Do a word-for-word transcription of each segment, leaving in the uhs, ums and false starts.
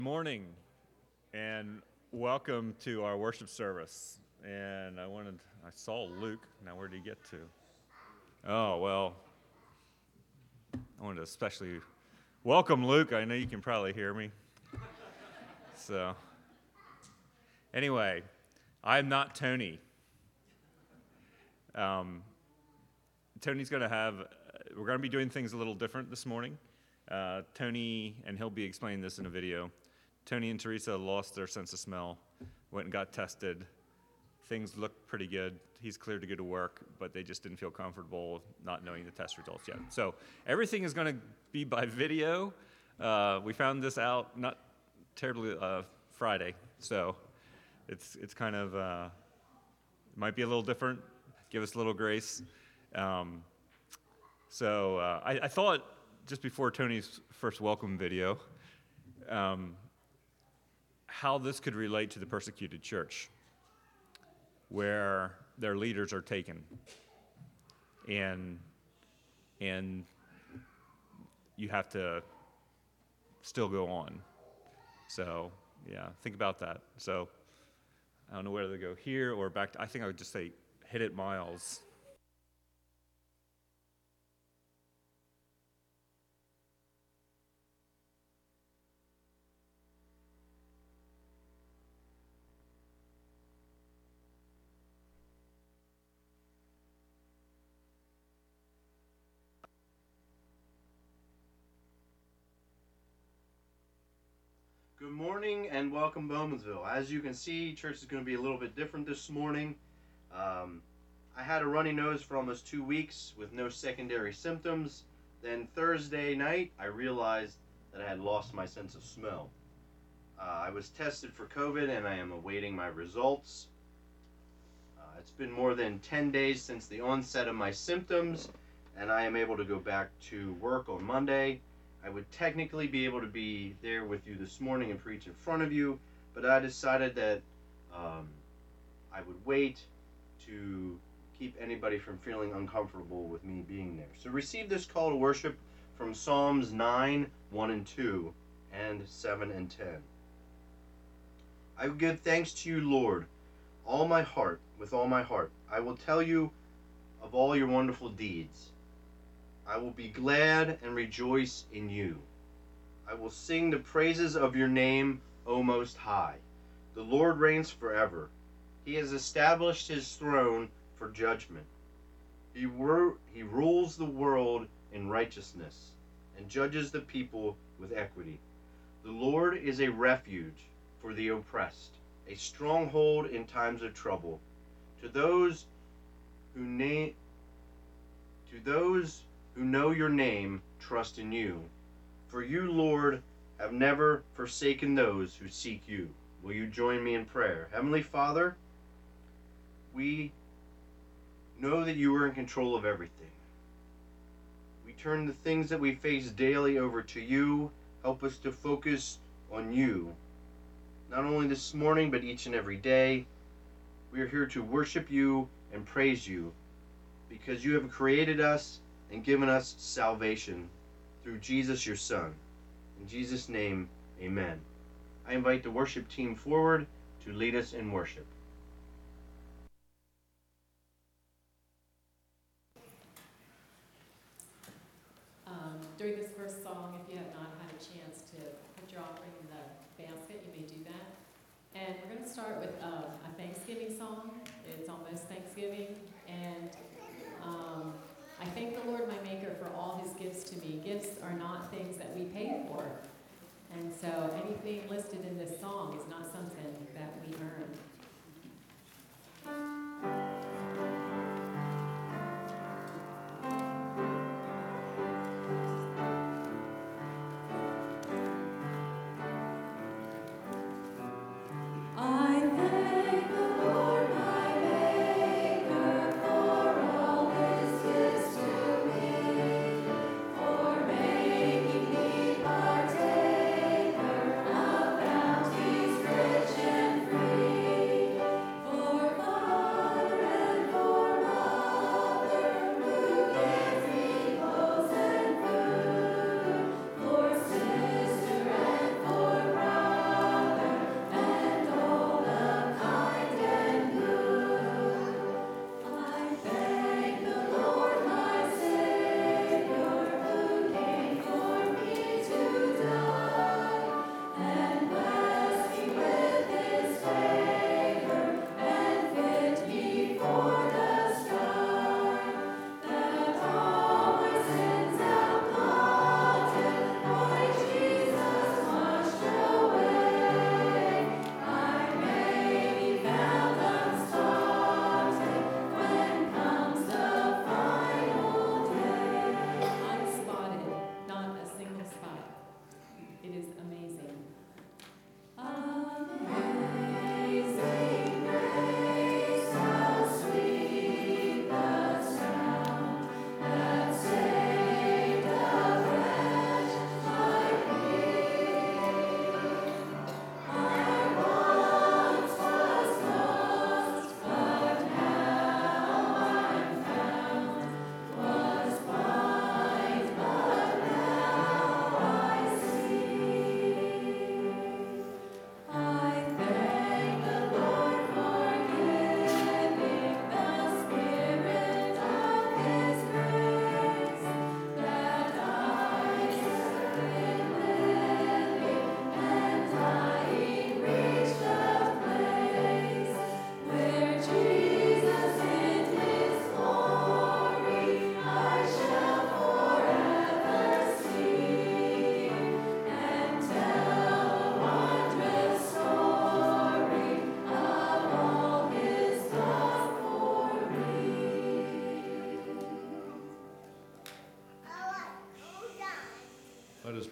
Good morning and welcome to our worship service. And I wanted, I saw Luke. Now where did he get to? Oh, well, I wanted to especially welcome Luke. I know you can probably hear me. So, anyway, I'm not Tony. Um, Tony's going to have, we're going to be doing things a little different this morning. Uh, Tony, and he'll be explaining this in a video. Tony and Teresa lost their sense of smell, went and got tested. Things looked pretty good. He's cleared to go to work, but they just didn't feel comfortable not knowing the test results yet. So everything is going to be by video. Uh, we found this out not terribly uh, Friday, so it's it's kind of uh, might be a little different. Give us a little grace. Um, so uh, I, I thought just before Tony's first welcome video. Um, how this could relate to the persecuted church, where their leaders are taken, and and you have to still go on. So yeah, think about that. So I don't know whether to go here or back to, I think I would just say hit it, Miles. Good morning and welcome Bowmansville. As you can see, church is going to be a little bit different this morning. Um, I had a runny nose for almost two weeks with no secondary symptoms. Then Thursday night, I realized that I had lost my sense of smell. Uh, I was tested for COVID and I am awaiting my results. Uh, it's been more than ten days since the onset of my symptoms, and I am able to go back to work on Monday. I would technically be able to be there with you this morning and preach in front of you, but I decided that um, I would wait to keep anybody from feeling uncomfortable with me being there. So receive this call to worship from Psalms nine, one and two, and seven and ten. I will give thanks to you, Lord, all my heart, with all my heart. I will tell you of all your wonderful deeds. I will be glad and rejoice in you. I will sing the praises of your name, O Most High. The Lord reigns forever. He has established his throne for judgment. He, wor- he rules the world in righteousness and judges the people with equity. The Lord is a refuge for the oppressed, a stronghold in times of trouble. To those who na- to those who know your name, trust in you. For you, Lord, have never forsaken those who seek you. Will you join me in prayer? Heavenly Father, we know that you are in control of everything. We turn the things that we face daily over to you. Help us to focus on you, not only this morning, but each and every day. We are here to worship you and praise you because you have created us and given us salvation through Jesus, your Son. In Jesus' name, amen. I invite the worship team forward to lead us in worship. Um, during this first song, if you have not had a chance to put your offering in the basket, you may do that. And we're going to start with um, a Thanksgiving song. It's almost Thanksgiving, and um, I thank the Lord my Maker for all his gifts to me. Gifts are not things that we pay for. And so anything listed in this song is not something that we earn. Riches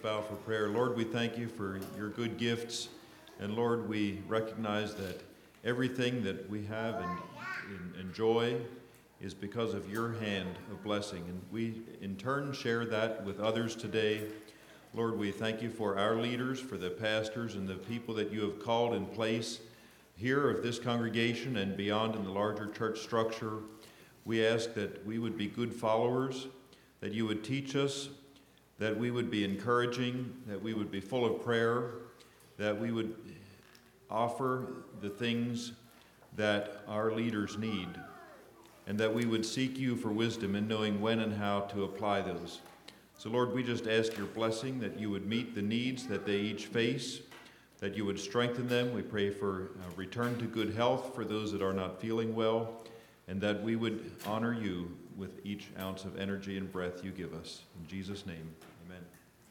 bow for prayer. Lord, we thank you for your good gifts. And Lord, we recognize that everything that we have and, and enjoy is because of your hand of blessing. And we in turn share that with others today. Lord, we thank you for our leaders, for the pastors and the people that you have called in place here of this congregation and beyond in the larger church structure. We ask that we would be good followers, that you would teach us, that we would be encouraging, that we would be full of prayer, that we would offer the things that our leaders need, and that we would seek you for wisdom in knowing when and how to apply those. So Lord, we just ask your blessing, that you would meet the needs that they each face, that you would strengthen them. We pray for a return to good health for those that are not feeling well, and that we would honor you with each ounce of energy and breath you give us. In Jesus' name, amen.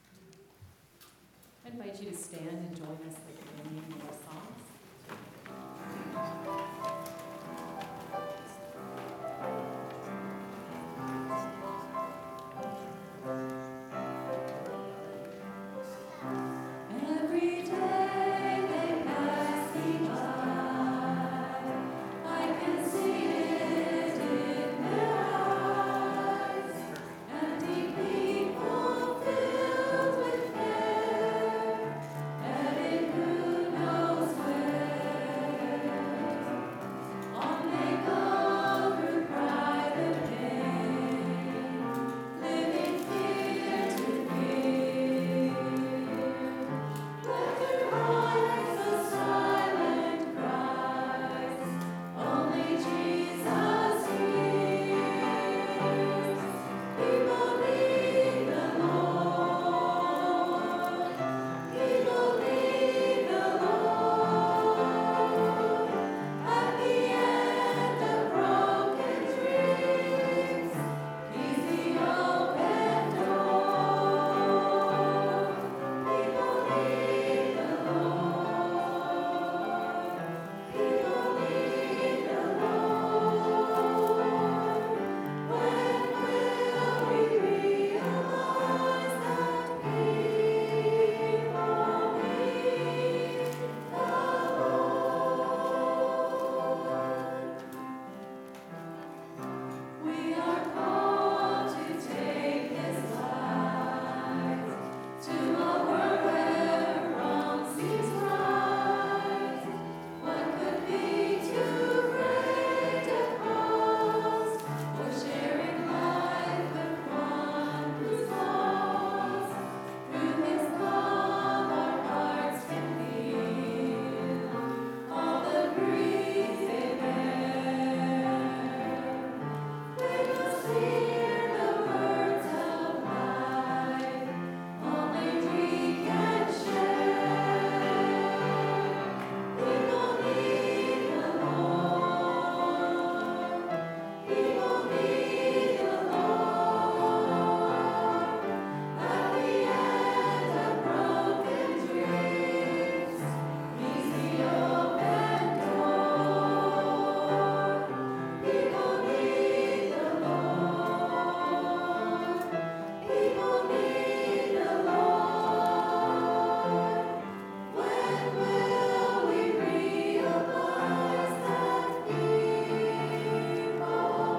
I invite you to stand and join us at the beginning of our songs. Every day they pass me by, I can see it in their eyes, empty people filled with care, headed who knows where. On they go through pride and pain, living fear to fear. Let their hearts a silent cries, only Jesus hears. People need the Lord, people need the Lord. At the end of broken dreams, He's the open door. People need the Lord. People need the Lord. When will we realize that people need the Lord? We are called to take His light to a world where wrong seems right. What could be too great a cost for sharing life with one who's lost? Through His love, our hearts can feel all the grief they bear. We must hear the words of life only we can share. People need the Lord. People need the Lord. At the end of broken dreams, He's the open door. People need the Lord. People need the Lord. When will we realize that people need the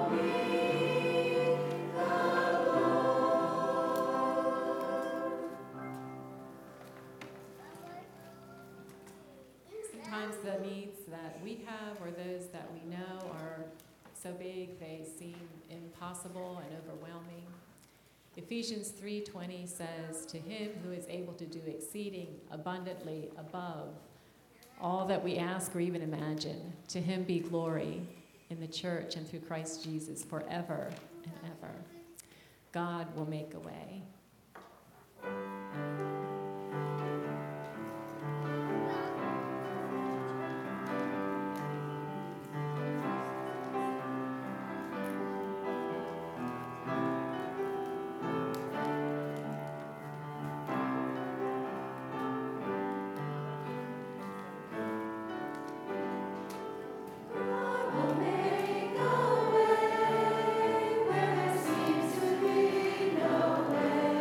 Lord? Sometimes the needs that we have or those that we know are so big they seem impossible and overwhelming. Ephesians three twenty says, "To Him who is able to do exceeding abundantly above all that we ask or even imagine, to Him be glory in the church and through Christ Jesus forever and ever." God will make a way. God will make a way where there seems to be no way.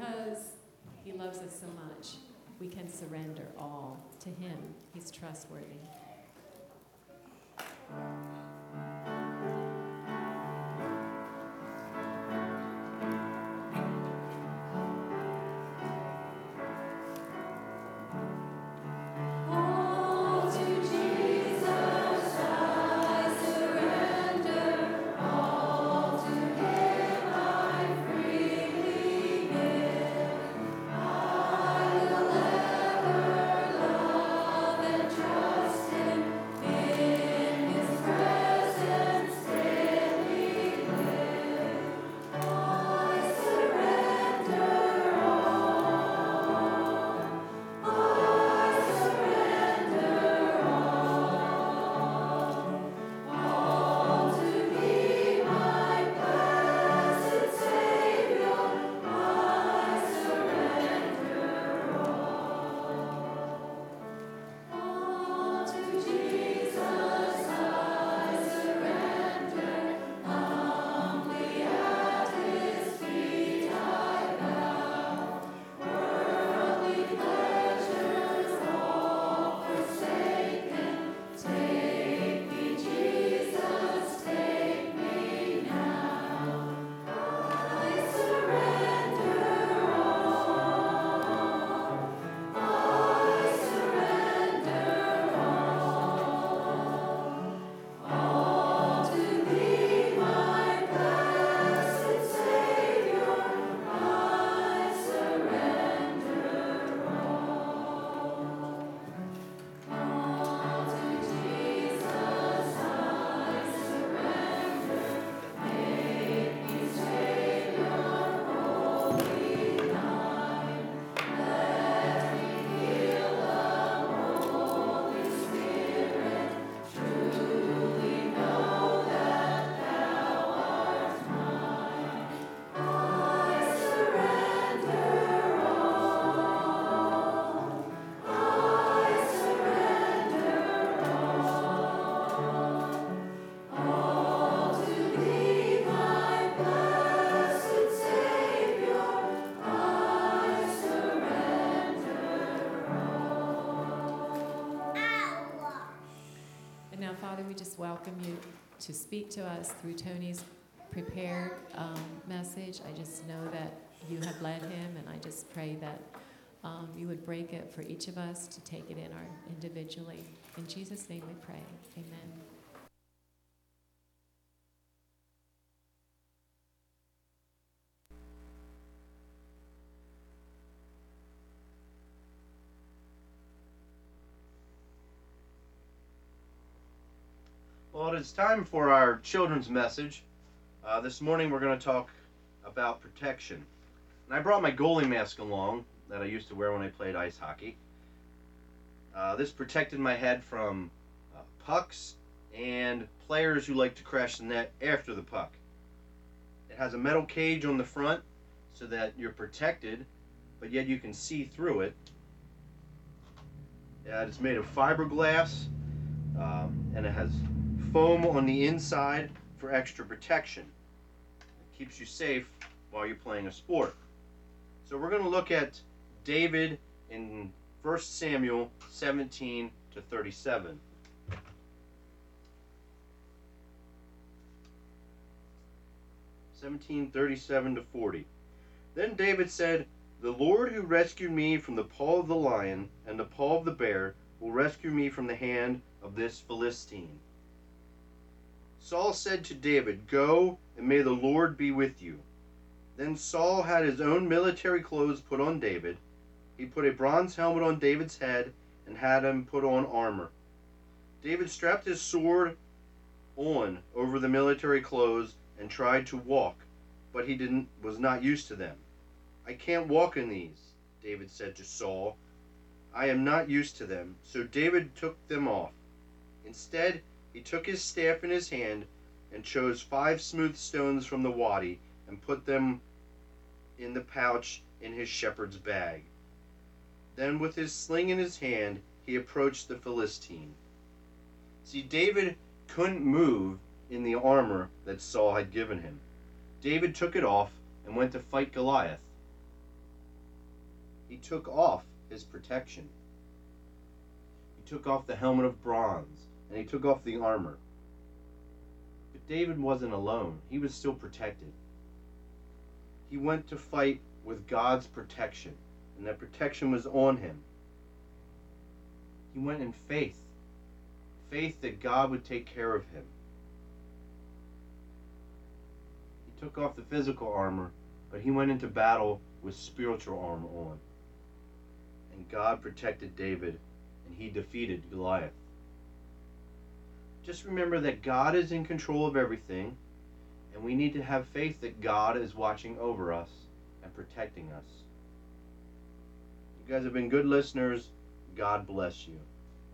because he loves us so much, we can surrender all to him. He's trustworthy. Father, we just welcome you to speak to us through Tony's prepared um, message. I just know that you have led him, and I just pray that um, you would break it for each of us to take it in our individually. In Jesus' name we pray. Amen. Well, it is time for our children's message. Uh, this morning we're going to talk about protection. And I brought my goalie mask along that I used to wear when I played ice hockey. Uh, this protected my head from uh, pucks and players who like to crash the net after the puck. It has a metal cage on the front so that you're protected, but yet you can see through it. Uh, it's made of fiberglass, um, and it has foam on the inside for extra protection. It keeps you safe while you're playing a sport. So we're going to look at David in First Samuel seventeen to thirty-seven. seventeen thirty-seven to forty. Then David said, "The Lord who rescued me from the paw of the lion and the paw of the bear will rescue me from the hand of this Philistine." Saul said to David, "Go, and may the Lord be with you." Then Saul had his own military clothes put on David. He put a bronze helmet on David's head and had him put on armor. David strapped his sword on over the military clothes and tried to walk, but he didn't was not used to them. "I can't walk in these," David said to Saul. "I am not used to them." So David took them off. Instead, he took his staff in his hand and chose five smooth stones from the wadi and put them in the pouch in his shepherd's bag. Then with his sling in his hand, he approached the Philistine. See, David couldn't move in the armor that Saul had given him. David took it off and went to fight Goliath. He took off his protection. He took off the helmet of bronze, and he took off the armor. But David wasn't alone. He was still protected. He went to fight with God's protection, and that protection was on him. He went in faith, faith that God would take care of him. He took off the physical armor, but he went into battle with spiritual armor on. And God protected David, and he defeated Goliath. Just remember that God is in control of everything, and we need to have faith that God is watching over us and protecting us. You guys have been good listeners. God bless you.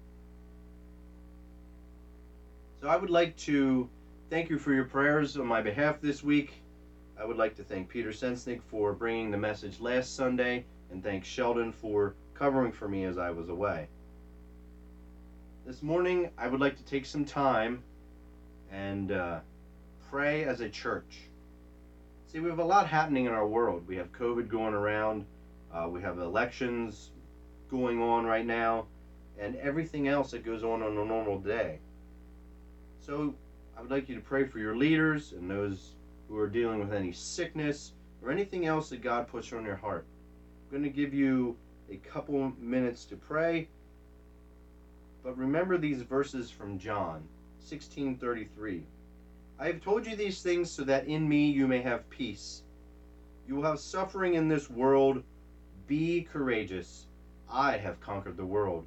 So I would like to thank you for your prayers on my behalf this week. I would like to thank Peter Sensnick for bringing the message last Sunday, and thank Sheldon for covering for me as I was away. This morning, I would like to take some time and uh, pray as a church. See, we have a lot happening in our world. We have COVID going around. Uh, we have elections going on right now, and everything else that goes on on a normal day. So I would like you to pray for your leaders and those who are dealing with any sickness or anything else that God puts on your heart. I'm going to give you a couple minutes to pray, but remember these verses from John sixteen thirty-three. I have told you these things so that in me you may have peace. You will have suffering in this world. Be courageous. I have conquered the world.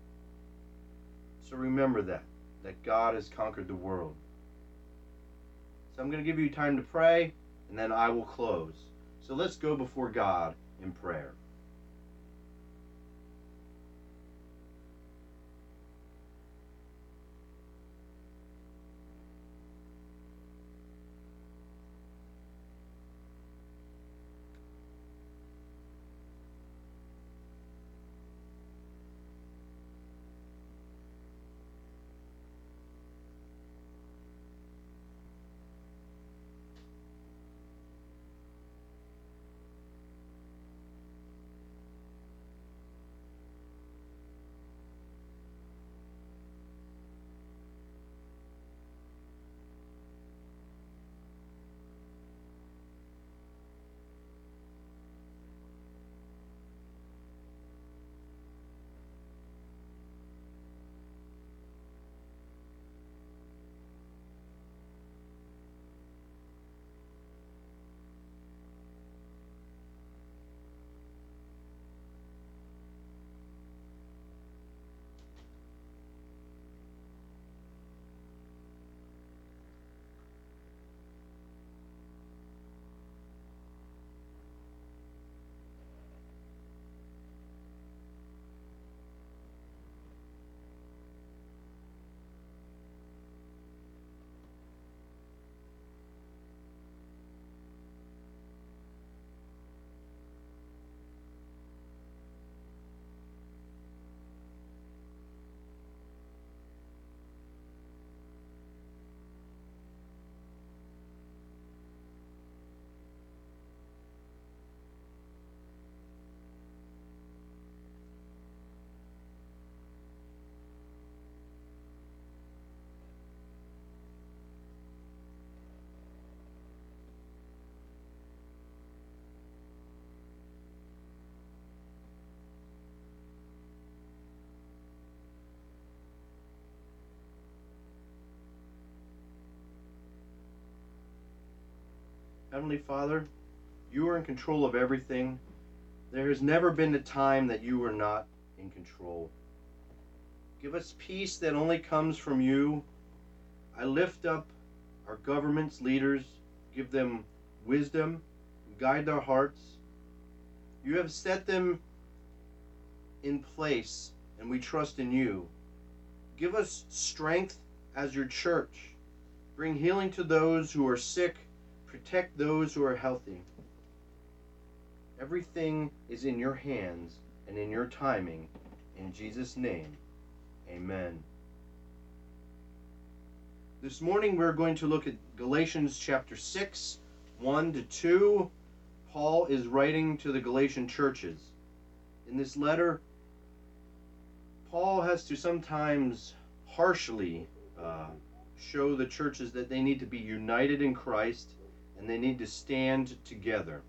So remember that, that God has conquered the world. So I'm going to give you time to pray, and then I will close. So let's go before God in prayer. Heavenly Father, you are in control of everything. There has never been a time that you were not in control. Give us peace that only comes from you. I lift up our government's leaders, give them wisdom, guide their hearts. You have set them in place, and we trust in you. Give us strength as your church. Bring healing to those who are sick. Protect those who are healthy. Everything is in your hands and in your timing. In Jesus' name, amen. This morning we're going to look at Galatians chapter six, one to two. Paul is writing to the Galatian churches. In this letter, Paul has to sometimes harshly uh, show the churches that they need to be united in Christ and they need to stand together.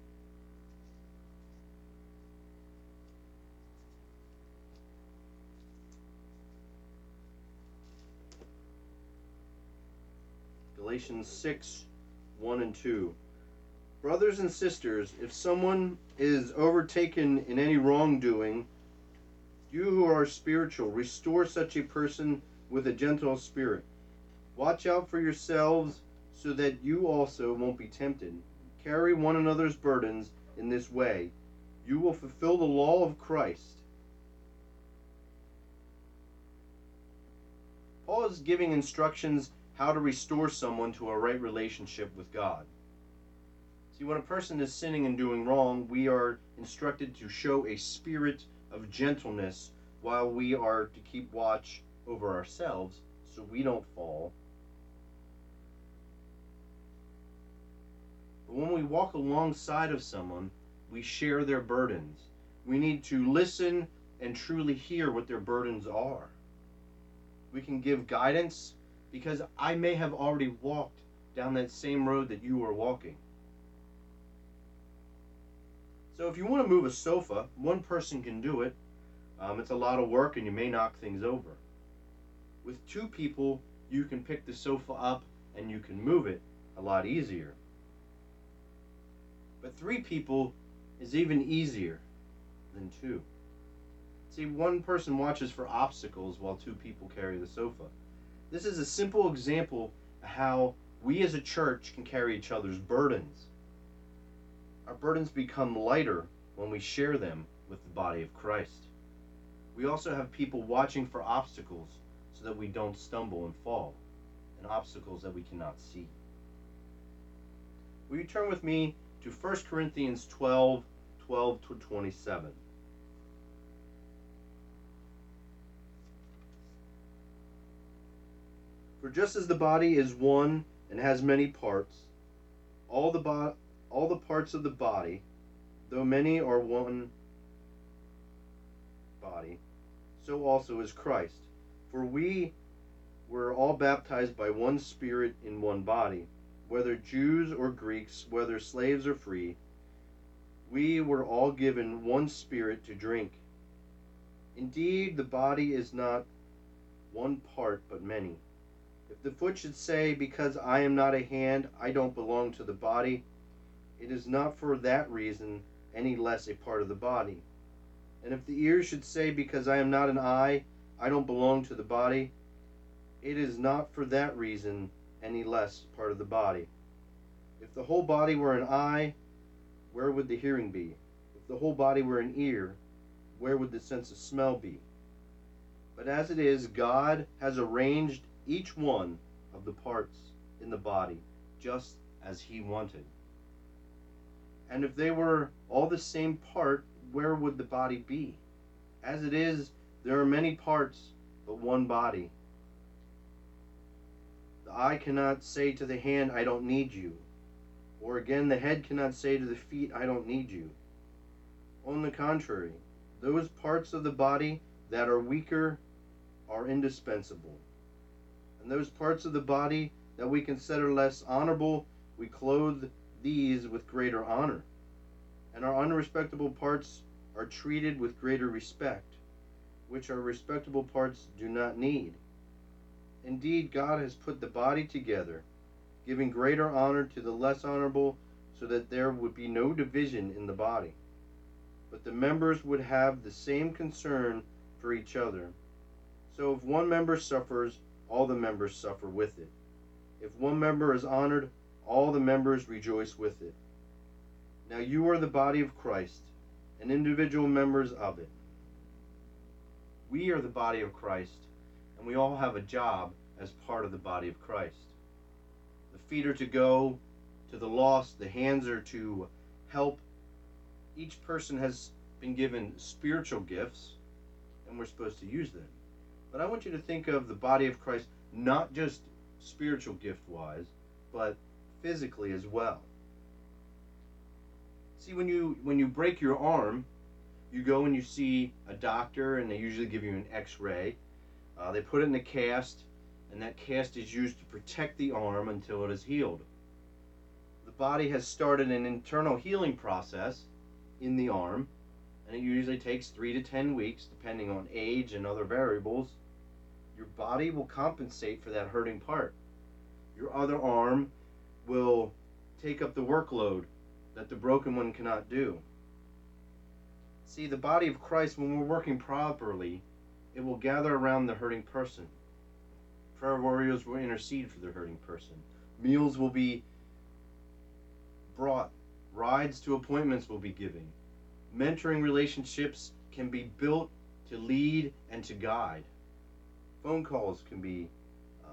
Galatians six, one and two. Brothers and sisters, if someone is overtaken in any wrongdoing, you who are spiritual, restore such a person with a gentle spirit. Watch out for yourselves so that you also won't be tempted. Carry one another's burdens in this way. You will fulfill the law of Christ. Paul is giving instructions how to restore someone to a right relationship with God. See, when a person is sinning and doing wrong, we are instructed to show a spirit of gentleness while we are to keep watch over ourselves so we don't fall. But when we walk alongside of someone, we share their burdens. We need to listen and truly hear what their burdens are. We can give guidance because I may have already walked down that same road that you are walking. So if you want to move a sofa, one person can do it. Um, it's a lot of work and you may knock things over. With two people, you can pick the sofa up and you can move it a lot easier. But three people is even easier than two. See, one person watches for obstacles while two people carry the sofa. This is a simple example of how we as a church can carry each other's burdens. Our burdens become lighter when we share them with the body of Christ. We also have people watching for obstacles so that we don't stumble and fall, and obstacles that we cannot see. Will you turn with me to First Corinthians twelve, twelve to twenty-seven? For just as the body is one and has many parts, all the bo- all the parts of the body, though many are one body, so also is Christ. For we were all baptized by one Spirit in one body, whether Jews or Greeks, whether slaves or free. We were all given one Spirit to drink. Indeed, the body is not one part, but many. If the foot should say, because I am not a hand, I don't belong to the body, it is not for that reason any less a part of the body. And if the ear should say, because I am not an eye, I don't belong to the body, it is not for that reason any less part of the body. If the whole body were an eye, where would the hearing be? If the whole body were an ear, where would the sense of smell be? But as it is, God has arranged each one of the parts in the body just as He wanted. And if they were all the same part, where would the body be? As it is, there are many parts, but one body. The eye cannot say to the hand, I don't need you. Or again, the head cannot say to the feet, I don't need you. On the contrary, those parts of the body that are weaker are indispensable. And those parts of the body that we consider less honorable, we clothe these with greater honor. And our unrespectable parts are treated with greater respect, which our respectable parts do not need. Indeed, God has put the body together, giving greater honor to the less honorable, so that there would be no division in the body, but the members would have the same concern for each other. So if one member suffers, all the members suffer with it. If one member is honored, all the members rejoice with it. Now you are the body of Christ, and individual members of it. We are the body of Christ, and we all have a job as part of the body of Christ. The feet are to go to the lost, the hands are to help. Each person has been given spiritual gifts, and we're supposed to use them. But I want you to think of the body of Christ not just spiritual gift-wise, but physically as well. See, when you when you break your arm, You go and you see a doctor, and they usually give you an x-ray. Uh, they put it in a cast, and that cast is used to protect the arm until it is healed. The body has started an internal healing process in the arm, and it usually takes three to ten weeks, depending on age and other variables. Your body will compensate for that hurting part. Your other arm will take up the workload that the broken one cannot do. See, the body of Christ, when we're working properly, it will gather around the hurting person. Prayer warriors will intercede for the hurting person. Meals will be brought. Rides to appointments will be given. Mentoring relationships can be built to lead and to guide. Phone calls can be uh,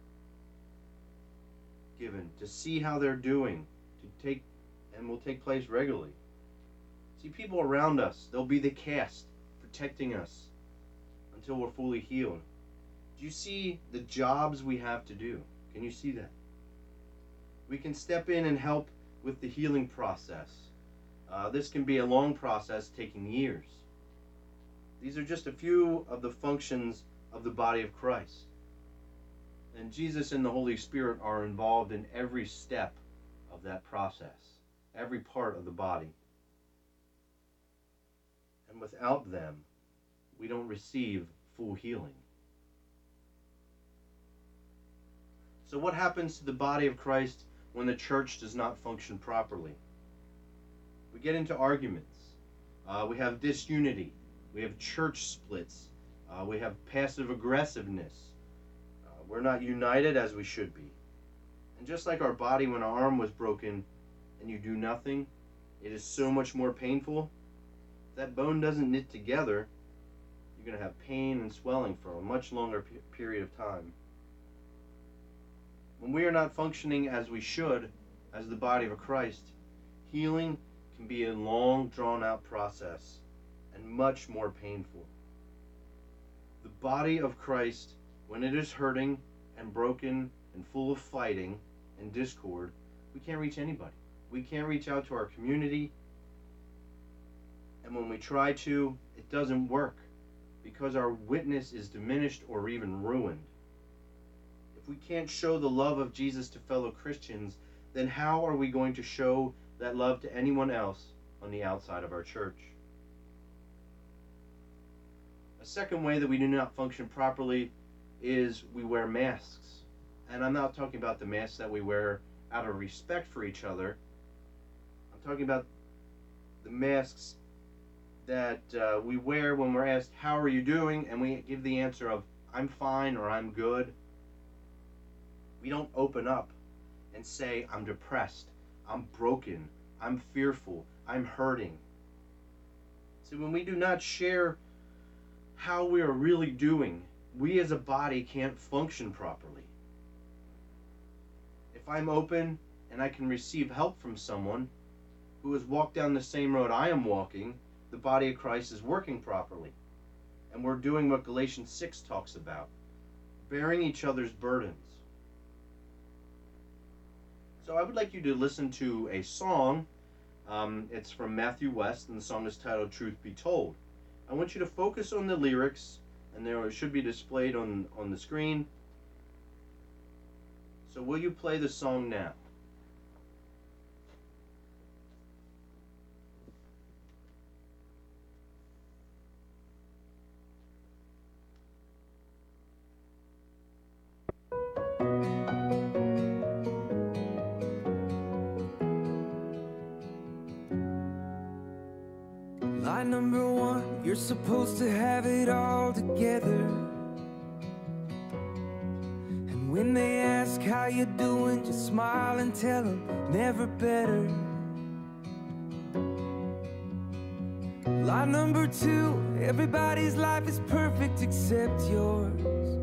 given to see how they're doing, to take, and will take place regularly. See, people around us, they'll be the cast protecting us until we're fully healed. Do you see the jobs we have to do? Can you see that? We can step in and help with the healing process. Uh, this can be a long process taking years. These are just a few of the functions of the body of Christ. And Jesus and the Holy Spirit are involved in every step of that process, every part of the body. And without them, we don't receive full healing. So what happens to the body of Christ when the church does not function properly? We get into arguments. Uh, we have disunity. We have church splits. Uh, we have passive aggressiveness. Uh, we're not united as we should be. And just like our body when our arm was broken and you do nothing, it is so much more painful. If that bone doesn't knit together, you're going to have pain and swelling for a much longer pe- period of time. When we are not functioning as we should, as the body of Christ, healing can be a long, drawn-out process and much more painful. The body of Christ, when it is hurting and broken and full of fighting and discord, we can't reach anybody. We can't reach out to our community. And when we try to, it doesn't work because our witness is diminished or even ruined. If we can't show the love of Jesus to fellow Christians, then how are we going to show that love to anyone else on the outside of our church? A second way that we do not function properly is we wear masks. And I'm not talking about the masks that we wear out of respect for each other. I'm talking about the masks that uh, we wear when we're asked, how are you doing? And we give the answer of, I'm fine or I'm good. We don't open up and say, I'm depressed, I'm broken, I'm fearful, I'm hurting. See, when we do not share how we are really doing, we as a body can't function properly. If I'm open and I can receive help from someone who has walked down the same road I am walking, the body of Christ is working properly. And we're doing what Galatians six talks about, bearing each other's burdens. So I would like you to listen to a song. Um, it's from Matthew West, and the song is titled Truth Be Told. I want you to focus on the lyrics, and they should be displayed on, on the screen. So will you play the song now? Line number one, you're supposed to have it all together. And when they ask how you're doing, just smile and tell them never better. Line number two, everybody's life is perfect except yours.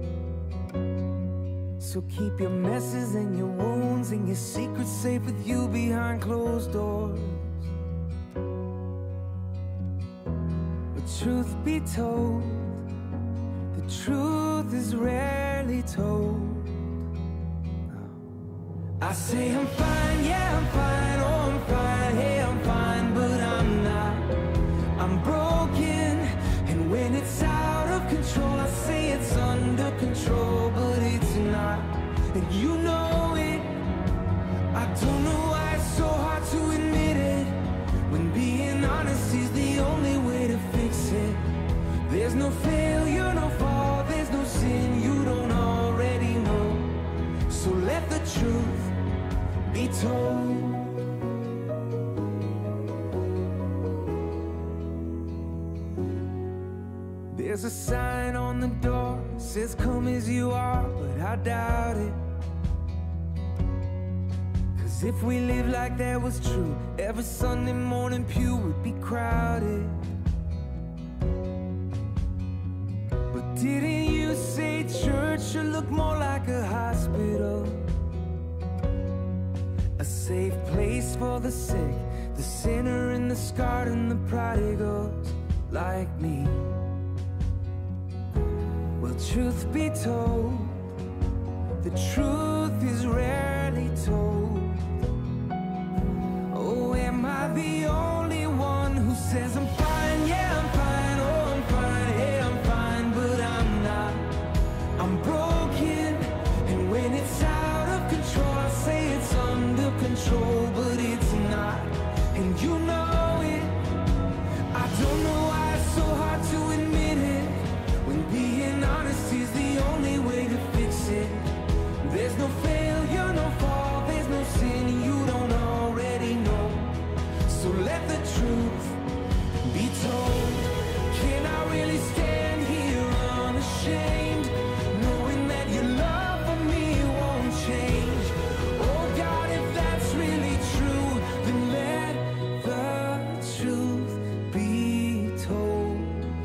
So keep your messes and your wounds and your secrets safe with you behind closed doors. Truth be told, the truth is rarely told. I say I'm fine, yeah I'm fine, oh I'm fine, hey I'm fine, but I'm not. I'm broken. no failure, no fall, there's no sin you don't already know. So let the truth be told. There's a sign on the door, says come as you are, but I doubt it. Cause if we lived like that was true, every Sunday morning pew would be crowded. But didn't you say church should look more like a hospital? A safe place for the sick, the sinner and the scarred and the prodigals like me. Well, truth be told, the truth is rarely told. Oh, am I the only one who says I'm fine? Yeah, I'm fine. Oh, I'm fine. Hey, I'm fine, but I'm not. I'm broken, and when it's out of control, I say it's under control, but it's not. And you know it. I don't know why it's so hard to admit it, when being honest is the only way to fix it. There's no failure, no fall, there's no sin you don't already know. So let the truth be told. Can I really stand here unashamed, knowing that your love for me won't change? Oh God, if that's really true, then let the truth be told.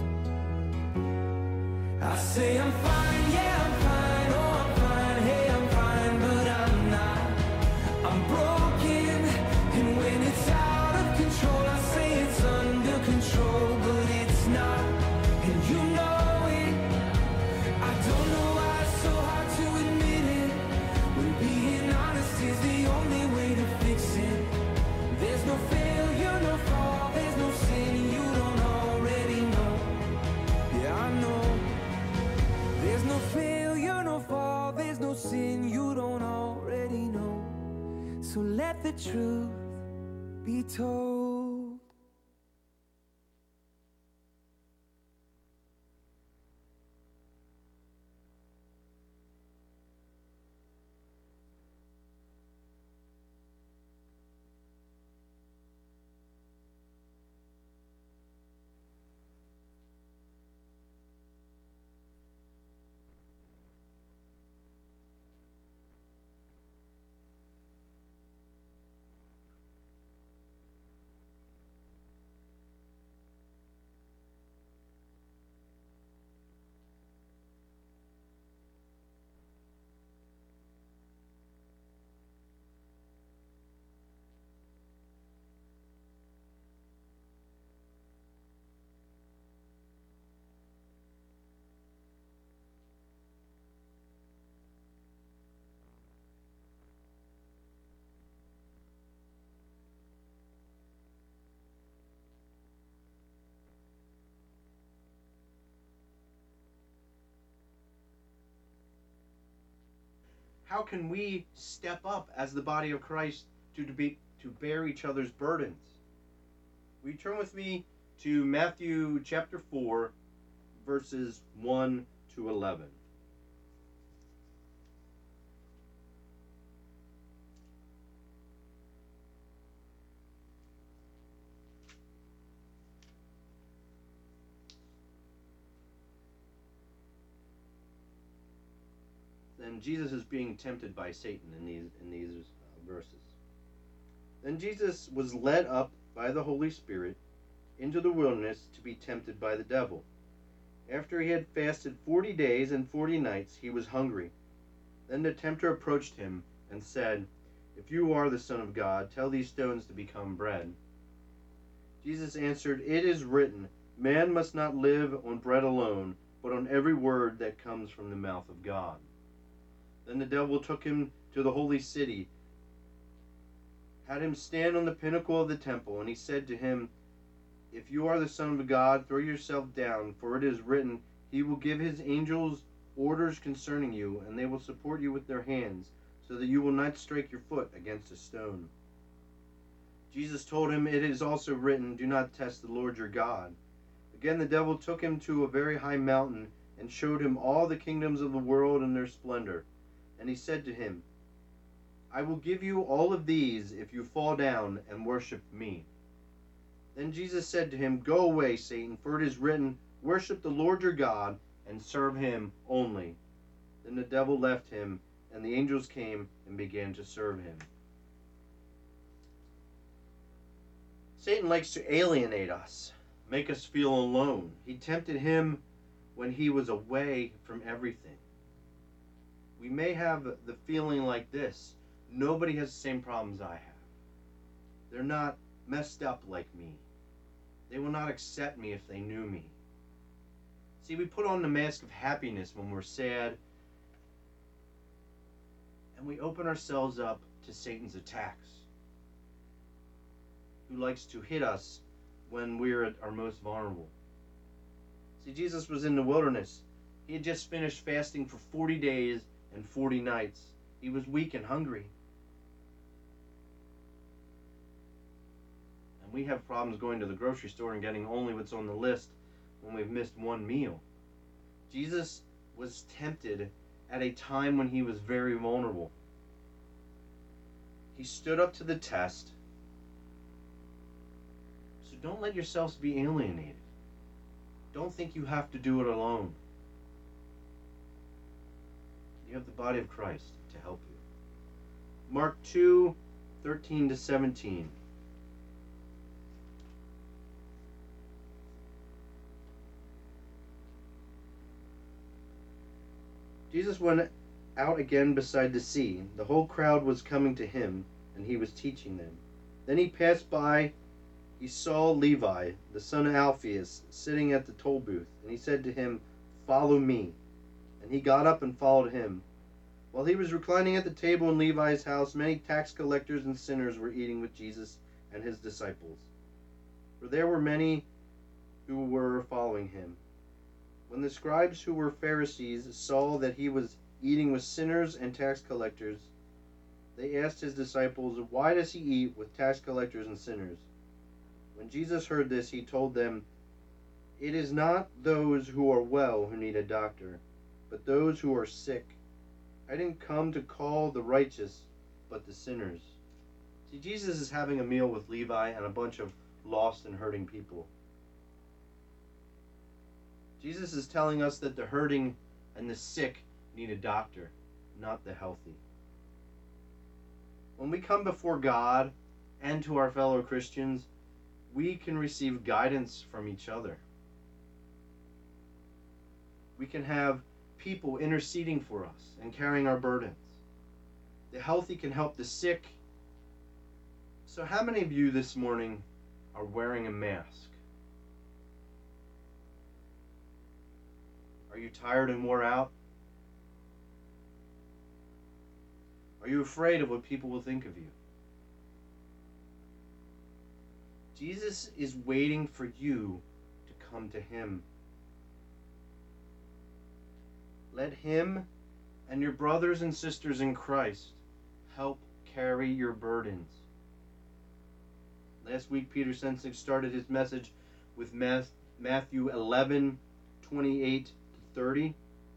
I say I'm fine, yeah, I'm fine, oh, I'm fine, hey, I'm fine, but I'm not. I'm broken, and when it's out of control, I say it's under control, but it's not. And you know it. I don't know why it's so hard to admit it, when being honest is the only way to fix it. There's no failure, no fall, there's no sin you don't already know. Yeah, I know. There's no failure, no fall, there's no sin you don't already know. So let the truth be told. How can we step up as the body of Christ to, to be to bear each other's burdens? Will you turn with me to Matthew chapter four, verses one to eleven. And Jesus is being tempted by Satan in these in these uh, verses. Then Jesus was led up by the Holy Spirit into the wilderness to be tempted by the devil. After he had fasted forty days and forty nights, he was hungry. Then the tempter approached him and said, "If you are the Son of God, tell these stones to become bread." Jesus answered, "It is written, man must not live on bread alone, but on every word that comes from the mouth of God." Then the devil took him to the holy city, had him stand on the pinnacle of the temple, and he said to him, "If you are the Son of God, throw yourself down, for it is written, he will give his angels orders concerning you, and they will support you with their hands, so that you will not strike your foot against a stone." Jesus told him, "It is also written, do not test the Lord your God." Again, the devil took him to a very high mountain and showed him all the kingdoms of the world and their splendor. And he said to him, I will give you all of these if you fall down and worship me. Then Jesus said to him, Go away, Satan, for it is written, Worship the Lord your God and serve him only. Then the devil left him, and the angels came and began to serve him. Satan likes to alienate us, make us feel alone. He tempted him when he was away from everything. We may have the feeling like this. Nobody has the same problems I have. They're not messed up like me. They will not accept me if they knew me. See, we put on the mask of happiness when we're sad, and we open ourselves up to Satan's attacks, who likes to hit us when we're at our most vulnerable. See, Jesus was in the wilderness. He had just finished fasting for forty days and forty nights. He was weak and hungry. And we have problems going to the grocery store and getting only what's on the list when we've missed one meal. Jesus was tempted at a time when he was very vulnerable. He stood up to the test. So don't let yourselves be alienated. Don't think you have to do it alone. You have the body of Christ to help you. Mark two, thirteen to seventeen. Jesus went out again beside the sea. The whole crowd was coming to him, and he was teaching them. Then he passed by. He saw Levi, the son of Alphaeus, sitting at the toll booth, and he said to him, Follow me. And he got up and followed him. While he was reclining at the table in Levi's house, many tax collectors and sinners were eating with Jesus and his disciples. For there were many who were following him. When the scribes who were Pharisees saw that he was eating with sinners and tax collectors, they asked his disciples, Why does he eat with tax collectors and sinners? When Jesus heard this, he told them, It is not those who are well who need a doctor, but those who are sick. I didn't come to call the righteous, but the sinners. See, Jesus is having a meal with Levi and a bunch of lost and hurting people. Jesus is telling us that the hurting and the sick need a doctor, not the healthy. When we come before God and to our fellow Christians, we can receive guidance from each other. We can have people interceding for us and carrying our burdens. The healthy can help the sick. So how many of you this morning are wearing a mask? Are you tired and wore out? Are you afraid of what people will think of you? Jesus is waiting for you to come to him. Let him and your brothers and sisters in Christ help carry your burdens. Last week, Peter Sensik started his message with Matthew eleven, twenty-eight to thirty.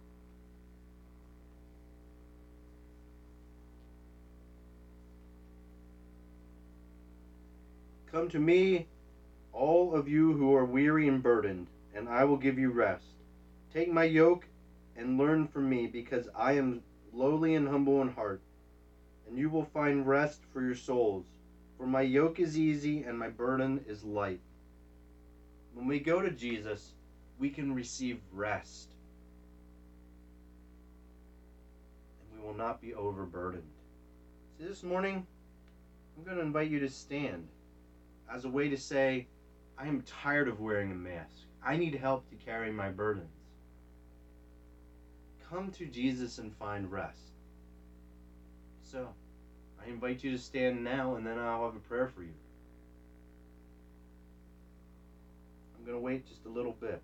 Come to me, all of you who are weary and burdened, and I will give you rest. Take my yoke and learn from me, because I am lowly and humble in heart, and you will find rest for your souls. For my yoke is easy and my burden is light. When we go to Jesus, we can receive rest, and we will not be overburdened. See, this morning, I'm going to invite you to stand as a way to say, I am tired of wearing a mask. I need help to carry my burdens. Come to Jesus and find rest. So, I invite you to stand now, and then I'll have a prayer for you. I'm going to wait just a little bit.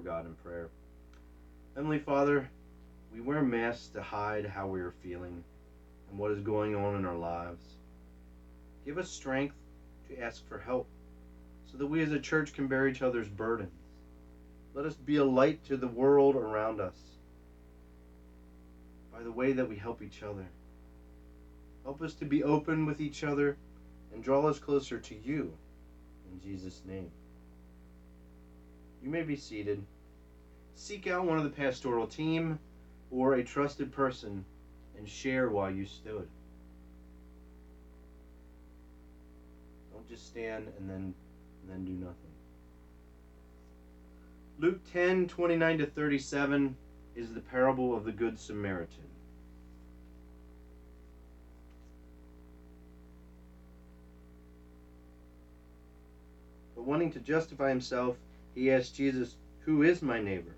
before God in prayer. Heavenly Father, we wear masks to hide how we are feeling and what is going on in our lives. Give us strength to ask for help so that we as a church can bear each other's burdens. Let us be a light to the world around us by the way that we help each other. Help us to be open with each other and draw us closer to you. In Jesus' name. You may be seated. Seek out one of the pastoral team or a trusted person and share while you stood. Don't just stand and then and then do nothing. Luke ten, twenty-nine to thirty-seven is the parable of the Good Samaritan. But wanting to justify himself, he asked Jesus, "Who is my neighbor?"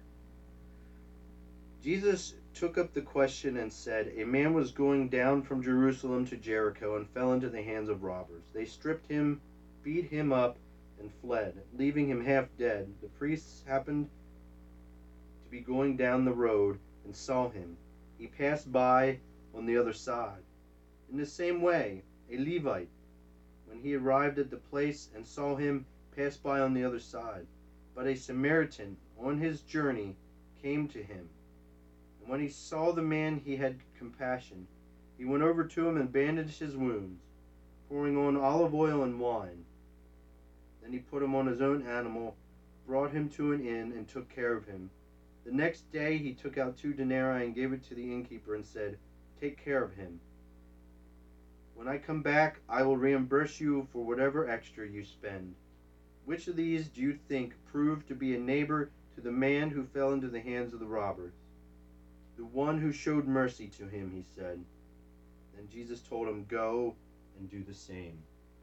Jesus took up the question and said, "A man was going down from Jerusalem to Jericho and fell into the hands of robbers. They stripped him, beat him up, and fled, leaving him half dead. The priests happened to be going down the road and saw him. He passed by on the other side. In the same way, a Levite, when he arrived at the place and saw him, passed by on the other side. But a Samaritan, on his journey, came to him. And when he saw the man, he had compassion. He went over to him and bandaged his wounds, pouring on olive oil and wine. Then he put him on his own animal, brought him to an inn, and took care of him. The next day he took out two denarii and gave it to the innkeeper and said, 'Take care of him. When I come back, I will reimburse you for whatever extra you spend.' Which of these do you think proved to be a neighbor to the man who fell into the hands of the robbers?" "The one who showed mercy to him," he said. Then Jesus told him, "Go and do the same."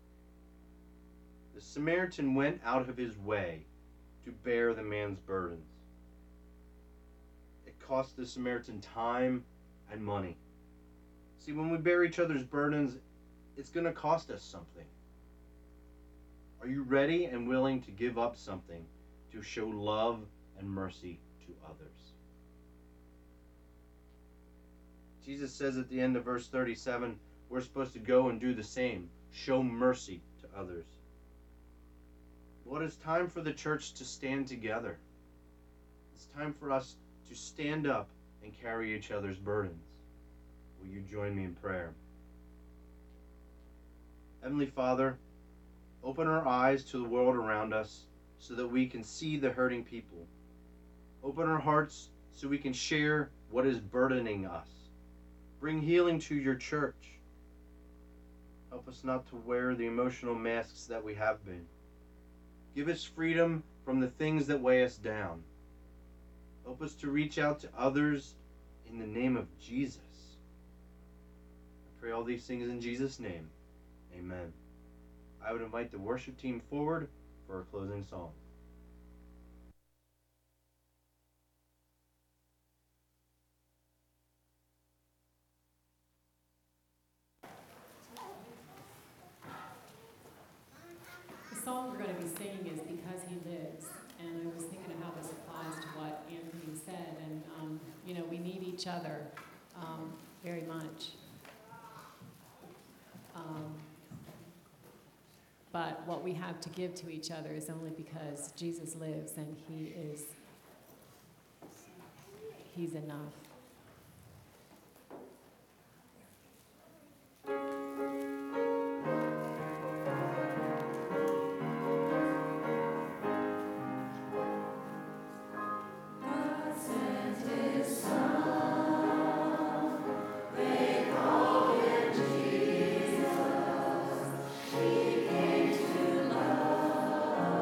The Samaritan went out of his way to bear the man's burdens. It cost the Samaritan time and money. See, when we bear each other's burdens, it's going to cost us something. Are you ready and willing to give up something to show love and mercy to others? Jesus says at the end of verse thirty-seven, we're supposed to go and do the same, show mercy to others. Well, it's time for the church to stand together. It's time for us to stand up and carry each other's burdens. Will you join me in prayer? Heavenly Father, open our eyes to the world around us so that we can see the hurting people. Open our hearts so we can share what is burdening us. Bring healing to your church. Help us not to wear the emotional masks that we have been. Give us freedom from the things that weigh us down. Help us to reach out to others in the name of Jesus. I pray all these things in Jesus' name. Amen. I would invite the worship team forward for a closing song. The song we're going to be singing is Because He Lives, and I was thinking of how this applies to what Anthony said, and um, you know, we need each other um, very much. Um, but what we have to give to each other is only because Jesus lives and He is, He's enough.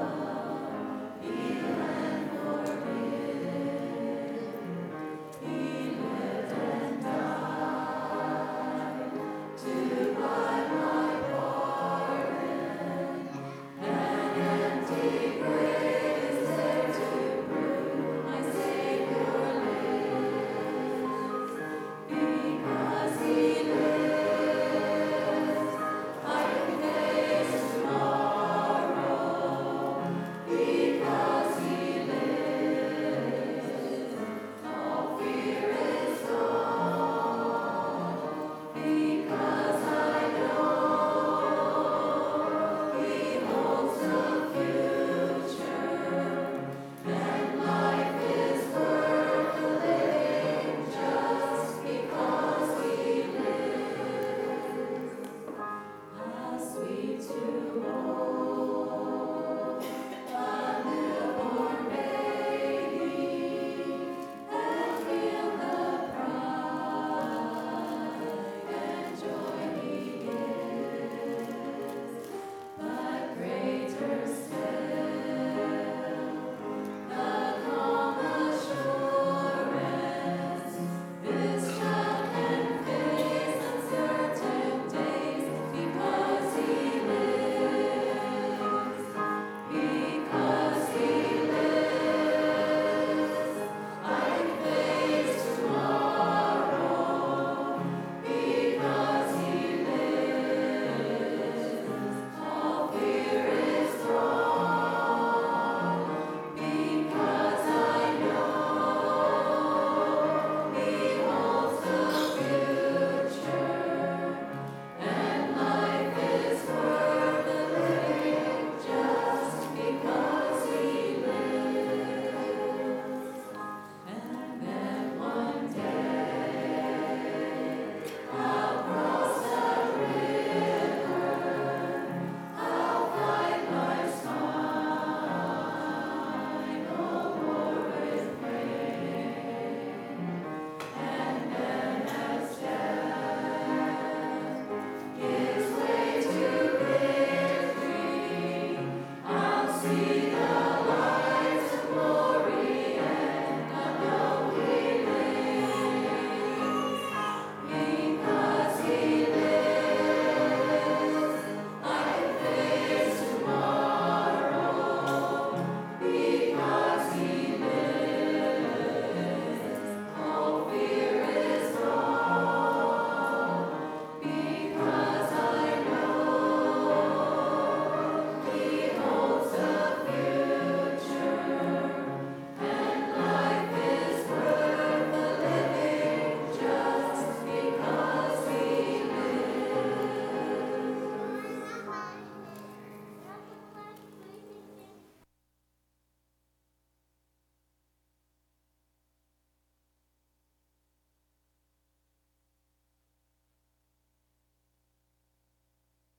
He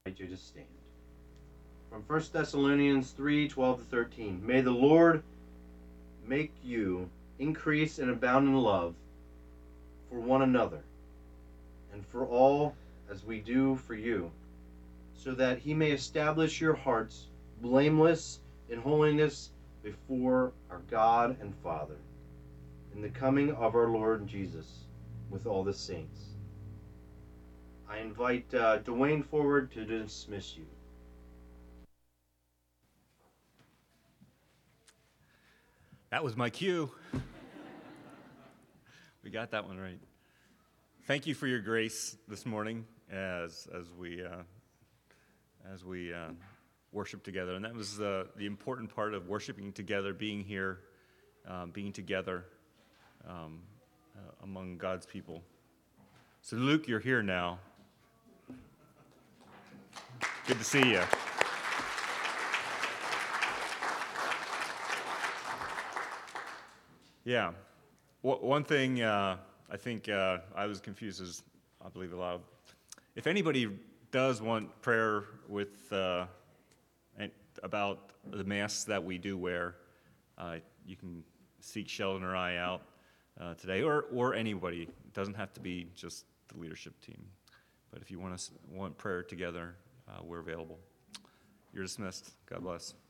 invite you to stand. From First Thessalonians three, twelve to thirteen. May the Lord make you increase and abound in love for one another and for all as we do for you, so that he may establish your hearts blameless in holiness before our God and Father, in the coming of our Lord Jesus with all the saints. I invite uh, Dwayne forward to dismiss you. That was my cue. We got that one right. Thank you for your grace this morning as as we uh, as we uh, worship together, and that was uh, the important part of worshiping together, being here, um, being together um, uh, among God's people. So, Luke, you're here now. Good to see you. Yeah. One thing uh, I think uh, I was confused is, I believe a lot of, if anybody does want prayer with uh, about the masks that we do wear, uh, you can seek Sheldon or I out uh, today, or or anybody. It doesn't have to be just the leadership team. But if you want us want prayer together, uh, we're available. You're dismissed. God bless.